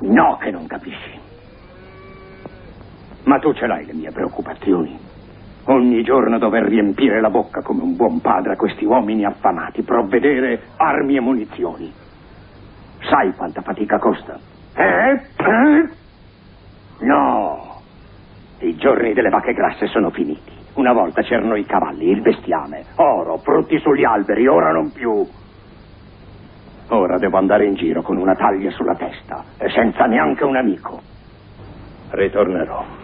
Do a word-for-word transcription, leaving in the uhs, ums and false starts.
No che non capisci. Ma tu ce l'hai le mie preoccupazioni. Ogni giorno dover riempire la bocca come un buon padre a questi uomini affamati, provvedere armi e munizioni. Sai quanta fatica costa? Eh? Eh? No! I giorni delle vacche grasse sono finiti. Una volta c'erano i cavalli, il bestiame, oro, frutti sugli alberi, ora non più. Ora devo andare in giro con una taglia sulla testa e senza neanche un amico. Ritornerò.